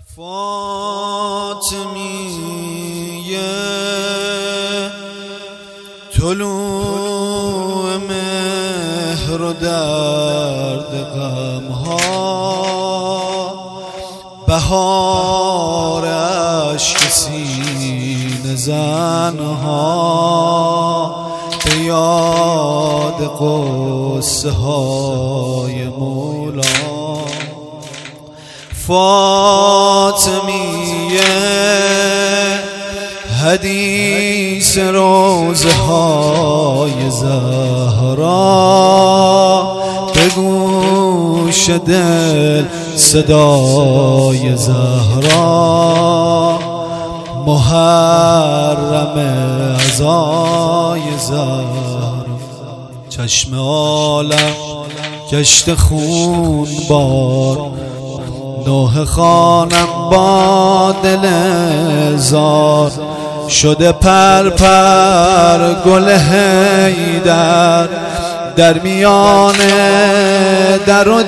فاطمیه طلوع مهر و درد غمها، بهار اشک سینه زنها، به یاد قصه های مولا. فاطمیه حدیث روزه های زهرا، به گوش دل صدای زهرا، محرم عزای زهرا. چشم عالم گشت خون بار، نوح خانم با دل زار، شده پر پر گل حیدر در میان در و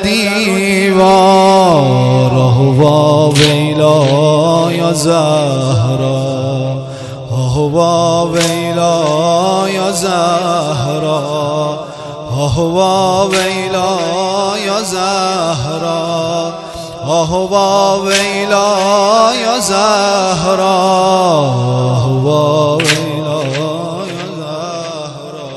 دیوار. آهوا ویلا یا زهرا، آهوا ویلا یا زهرا، آهوا ویلا یا زهرا، آهوا ویلا یا زهرا، آهوا ویلا یا زهرا.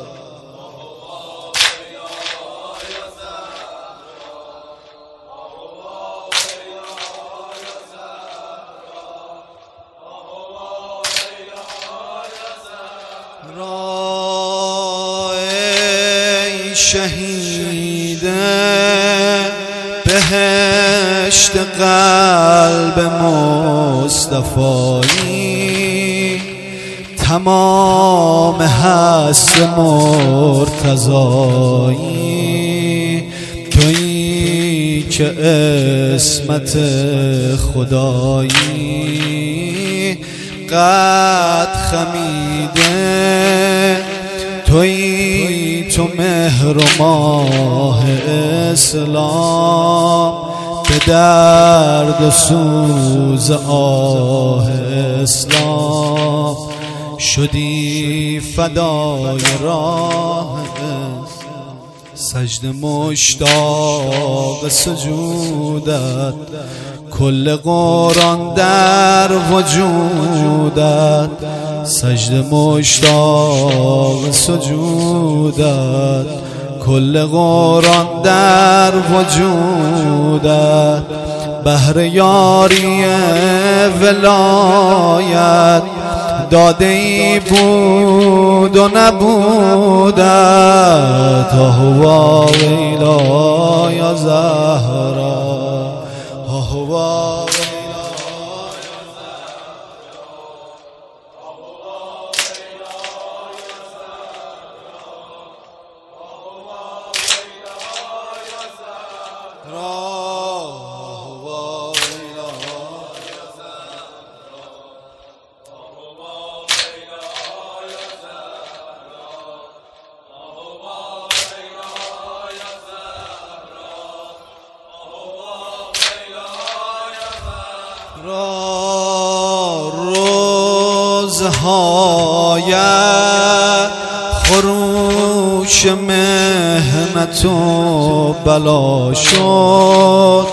ای شهیده بهشت قلب مصطفایی، تمام هست مرتضایی، تویی که عصمت خدایی. قد خمیده تویی تو مهر و ماه اسلام، به درد و سوز آه اسلام، شدی فدای راه سجد مشتاق سجودت، کل قرآن در وجودت، سجد مشتاق سجودت، کل قرآن در وجودت. بهر یاری ولایت داده ای بود و نبودت. آهوا ویلا یا زهرا، آهوا روزهایت خروش مهنت و بلا شد،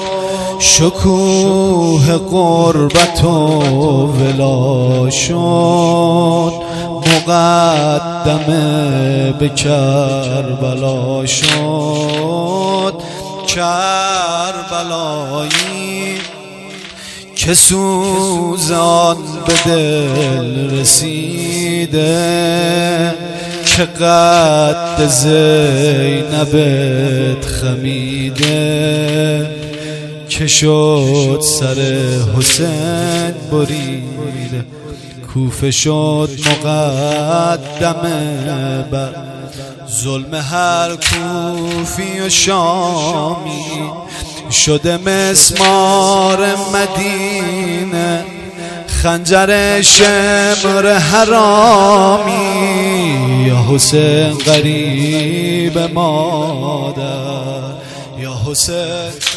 شکوه قربت و ولا شد، مقدمه به کربلا شد. کربلایی که سوزان به دل رسیده، که قد زینبت خمیده، که شد سر حسین بریده، کوفه شد مقدمه بر ظلم هر کوفی و شامی، شده مسمار مدینه، خنجر شمر حرامی. یا حسین غریب مادر، یا حسین